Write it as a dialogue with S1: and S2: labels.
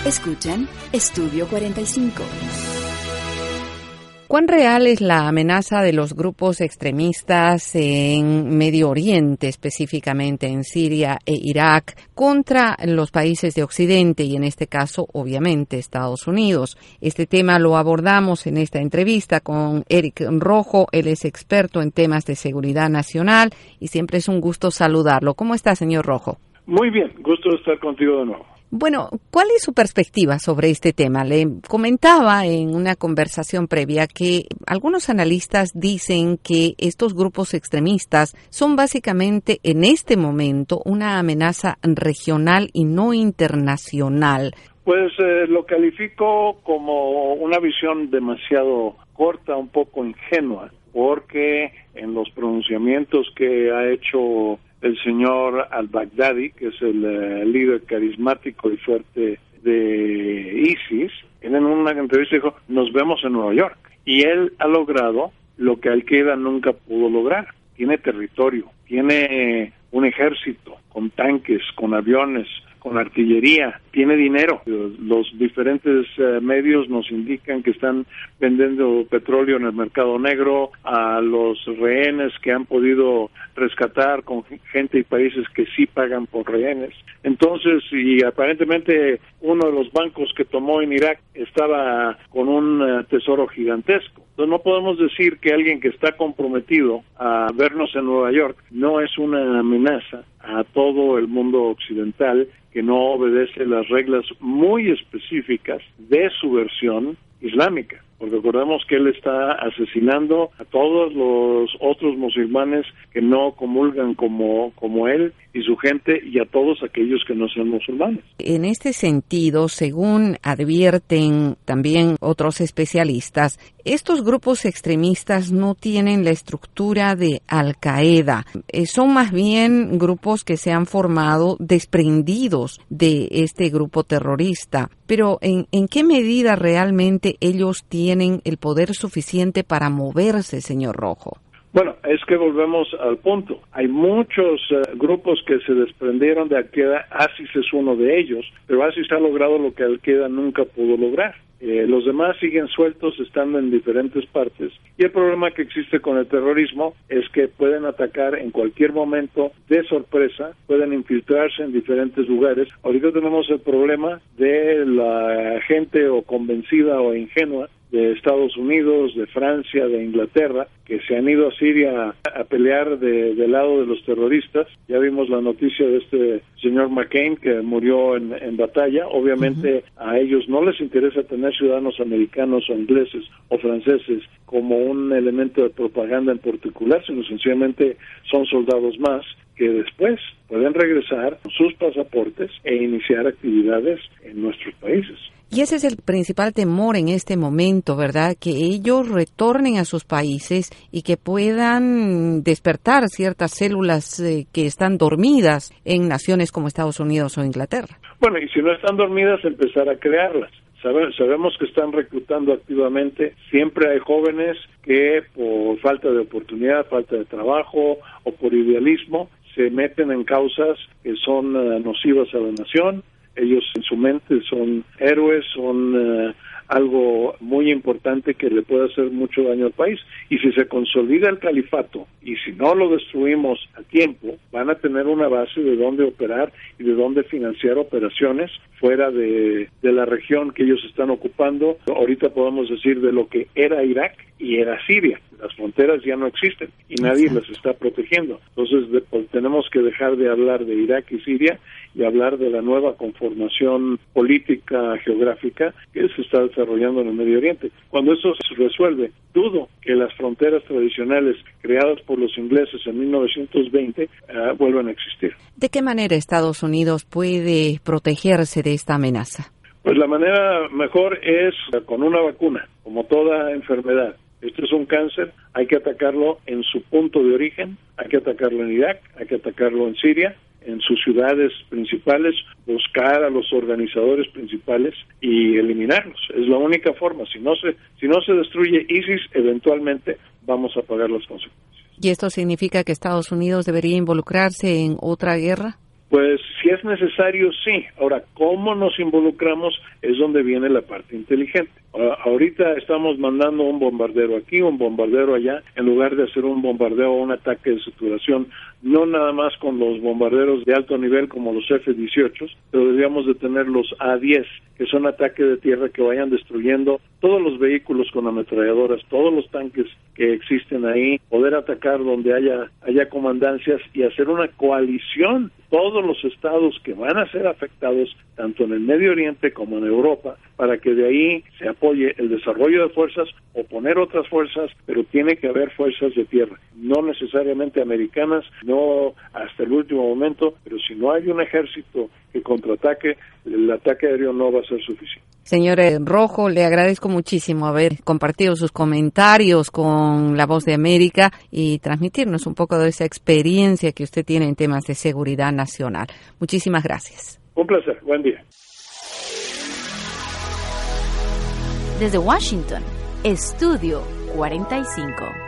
S1: Escuchan Estudio 45.
S2: ¿Cuán real es la amenaza de los grupos extremistas en Medio Oriente, específicamente en Siria e Irak, contra los países de Occidente y en este caso, obviamente, Estados Unidos? Este tema lo abordamos en esta entrevista con Eric Rojo. Él es experto en temas de seguridad nacional y siempre es un gusto saludarlo. ¿Cómo está, señor Rojo?
S3: Muy bien, gusto de estar contigo de nuevo.
S2: Bueno, ¿cuál es su perspectiva sobre este tema? Le comentaba en una conversación previa que algunos analistas dicen que estos grupos extremistas son básicamente en este momento una amenaza regional y no internacional.
S3: Pues lo califico como una visión demasiado corta, un poco ingenua, porque en los pronunciamientos que ha hecho el señor al-Baghdadi, que es el líder carismático y fuerte de ISIS, él en una entrevista dijo, nos vemos en Nueva York. Y él ha logrado lo que Al-Qaeda nunca pudo lograr. Tiene territorio, tiene un ejército con tanques, con aviones, con artillería, tiene dinero. Los diferentes medios nos indican que están vendiendo petróleo en el mercado negro a los rehenes que han podido rescatar con gente y países que sí pagan por rehenes. Entonces, y aparentemente uno de los bancos que tomó en Irak estaba con un tesoro gigantesco. Entonces no podemos decir que alguien que está comprometido a vernos en Nueva York no es una amenaza a todo el mundo occidental que no obedece las reglas muy específicas de su versión islámica. Porque recordemos que él está asesinando a todos los otros musulmanes que no comulgan como él y su gente, y a todos aquellos que no son musulmanes.
S2: En este sentido, según advierten también otros especialistas, estos grupos extremistas no tienen la estructura de Al-Qaeda. Son más bien grupos que se han formado desprendidos de este grupo terrorista. Pero ¿en qué medida realmente ellos tienen el poder suficiente para moverse, señor Rojo?
S3: Bueno, es que volvemos al punto. Hay muchos grupos que se desprendieron de Al-Qaeda, ISIS es uno de ellos, pero ISIS ha logrado lo que Al-Qaeda nunca pudo lograr. Los demás siguen sueltos, estando en diferentes partes. Y el problema que existe con el terrorismo es que pueden atacar en cualquier momento de sorpresa, pueden infiltrarse en diferentes lugares. Ahorita tenemos el problema de la gente o convencida o ingenua de Estados Unidos, de Francia, de Inglaterra, que se han ido a Siria a pelear del lado de los terroristas. Ya vimos la noticia de este señor McCain que murió en batalla. Obviamente a ellos no les interesa tener ciudadanos americanos o ingleses o franceses como un elemento de propaganda en particular, sino sencillamente son soldados más que después pueden regresar con sus pasaportes e iniciar actividades en nuestros países.
S2: Y ese es el principal temor en este momento, ¿verdad? Que ellos retornen a sus países y que puedan despertar ciertas células que están dormidas en naciones como Estados Unidos o Inglaterra.
S3: Bueno, y si no están dormidas, empezar a crearlas. Sabemos que están reclutando activamente. Siempre hay jóvenes que por falta de oportunidad, falta de trabajo o por idealismo se meten en causas que son nocivas a la nación. Ellos en su mente son héroes, son algo muy importante que le puede hacer mucho daño al país. Y si se consolida el califato y si no lo destruimos a tiempo, van a tener una base de dónde operar y de dónde financiar operaciones fuera de la región que ellos están ocupando. Ahorita podemos decir de lo que era Irak y era Siria. Las fronteras ya no existen y nadie las está protegiendo. Entonces tenemos que dejar de hablar de Irak y Siria y hablar de la nueva conformación política geográfica que se está desarrollando en el Medio Oriente. Cuando eso se resuelve, dudo que las fronteras tradicionales creadas por los ingleses en 1920 vuelvan a existir.
S2: ¿De qué manera Estados Unidos puede protegerse de esta amenaza?
S3: Pues la manera mejor es con una vacuna, como toda enfermedad. Este es un cáncer, hay que atacarlo en su punto de origen, hay que atacarlo en Irak, hay que atacarlo en Siria, en sus ciudades principales, buscar a los organizadores principales y eliminarlos. Es la única forma. Si no se destruye ISIS, eventualmente vamos a pagar las consecuencias.
S2: ¿Y esto significa que Estados Unidos debería involucrarse en otra guerra?
S3: Pues si es necesario, sí. Ahora, ¿cómo nos involucramos? Es donde viene la parte inteligente. Ahorita estamos mandando un bombardero aquí, un bombardero allá, en lugar de hacer un bombardeo o un ataque de saturación, no nada más con los bombarderos de alto nivel como los F-18, pero deberíamos de tener los A-10, que son ataques de tierra que vayan destruyendo todos los vehículos con ametralladoras, todos los tanques que existen ahí, poder atacar donde haya comandancias y hacer una coalición, todos los estados que van a ser afectados, tanto en el Medio Oriente como en Europa, para que de ahí se apoye el desarrollo de fuerzas o poner otras fuerzas, pero tiene que haber fuerzas de tierra, no necesariamente americanas, no hasta el último momento, pero si no hay un ejército que contraataque, el ataque aéreo no va a ser suficiente.
S2: Señor Rojo, le agradezco muchísimo haber compartido sus comentarios con La Voz de América y transmitirnos un poco de esa experiencia que usted tiene en temas de seguridad nacional. Muchísimas gracias.
S3: Un placer. Buen día.
S1: Desde Washington, Estudio 45.